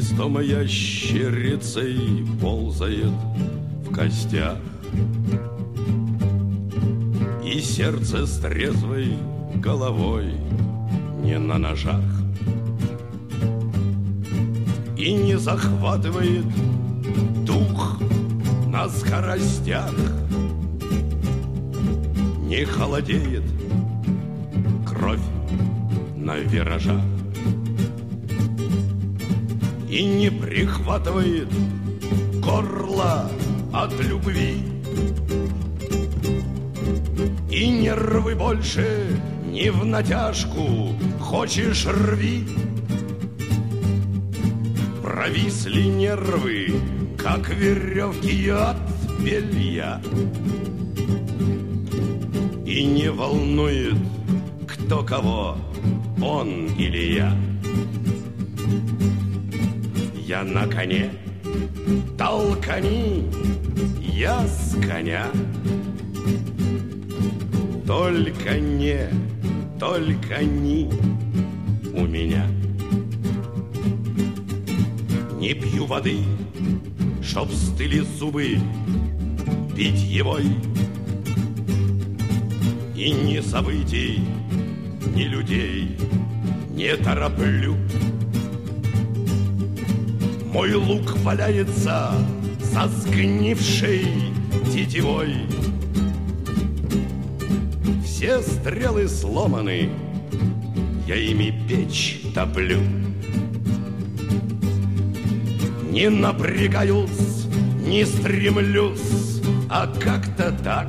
Листом ящерицей ползает в костях, и сердце с трезвой головой не на ножах, и не захватывает дух на скоростях, не холодеет кровь на виражах, и не прихватывает горло от любви, и нервы больше не в натяжку, хочешь рви. Провисли нервы, как веревки от белья, и не волнует, кто кого, он или я. Я на коне, толкани, я с коня. Только не у меня. Не пью воды, чтоб стыли зубы питьевой, и ни событий, ни людей не тороплю. Мой лук валяется со сгнившей тетивой, все стрелы сломаны, я ими печь топлю. Не напрягаюсь, не стремлюсь, а как-то так.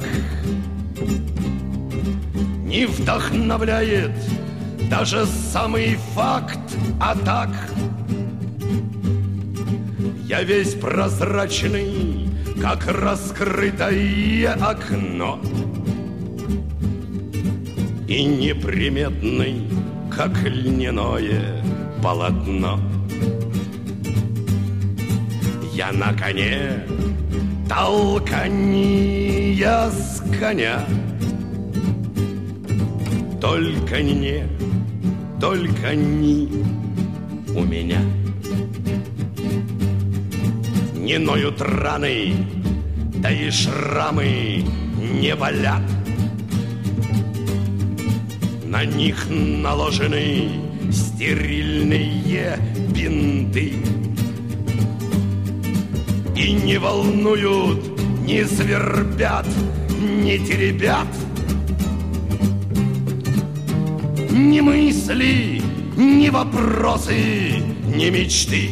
Не вдохновляет даже самый факт атак. Я весь прозрачный, как раскрытое окно, и неприметный, как льняное полотно. Я на коне, толкани, я с коня. Только не у меня. Не ноют раны, да и шрамы не болят. На них наложены стерильные бинты, и не волнуют, не свербят, не теребят ни мысли, ни вопросы, ни мечты.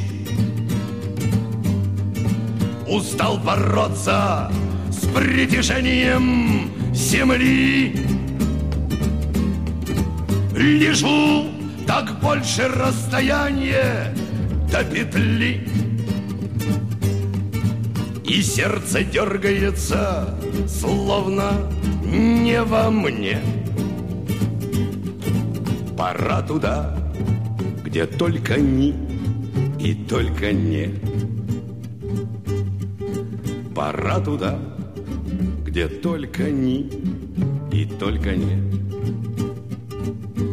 Устал бороться с притяжением земли. Лежу, так больше расстояние до петли, и сердце дергается, словно не во мне. Пора туда, где только ни и только не. Пора туда, где только ни и только не.